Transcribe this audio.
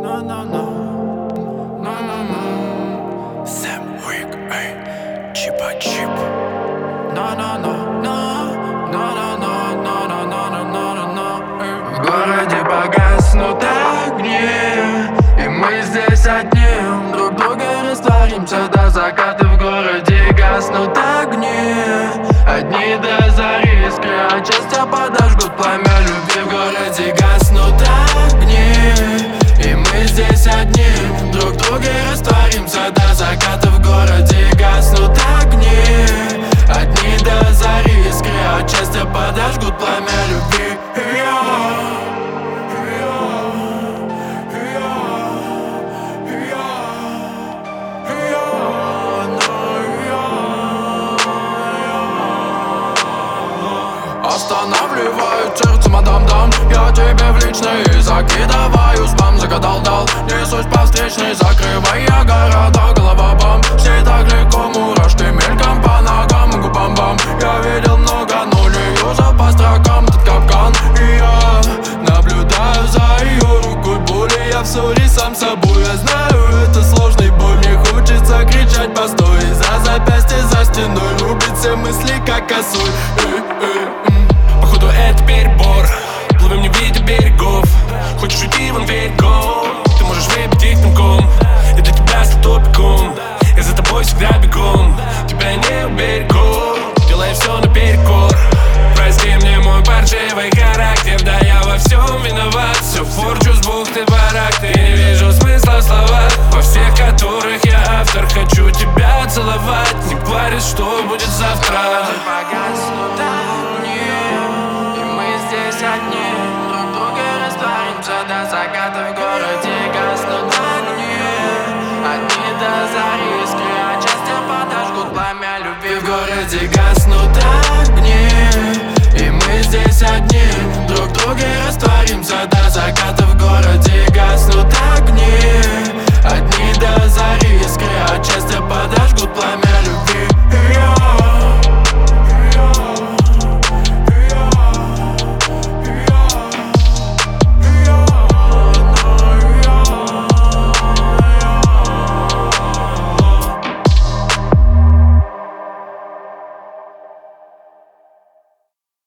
Сэм Уик, эй, чипа-чип. В городе погаснут огни, и мы здесь одни. Друг друга растворимся до заката. В городе гаснут огни, одни до зари. Искры от счастья подожгут пламя любви. В городе гаснут огни, и мы здесь одни. Друг друга растворимся до заката. В городе гаснут огни, одни до зари. Искры от счастья подожгут пламя любви. Останавливают сердце, мадам-дам. Я тебе в личные закидываю спам. Загадал-дал, несусь по встречной, закрывая города. Голова бам, все так легко, мурашки мельком по ногам. Губам-бам, я видел много, но не юзал по строкам этот капкан. И я наблюдаю за ее рукой боли. Я в ссоре сам с собой, я знаю, это сложный бой. Мне хочется кричать постой, за запястье, за стеной. Рубит все мысли, как косой. Походу это перебор, плывем не видя берегов. Хочешь уйти, вон дверь, go. Ты можешь выпить их пинком, я для тебя стал топиком. Я за тобой всегда бегом, тебя не уберегу. Делай все наперекор, прости мне мой паршивый характер. Да я во всем виноват, все порчу с двух ты барак. Ты не вижу смысла в словах, во всех которых я автор. Хочу тебя целовать, не парюсь, что будет завтра. Погаснут огни, и мы здесь одни. Друг друга растворимся до заката. В городе гаснут огни, одни до зари. Искры от счастья подожгут пламя любви. В городе гаснут огни.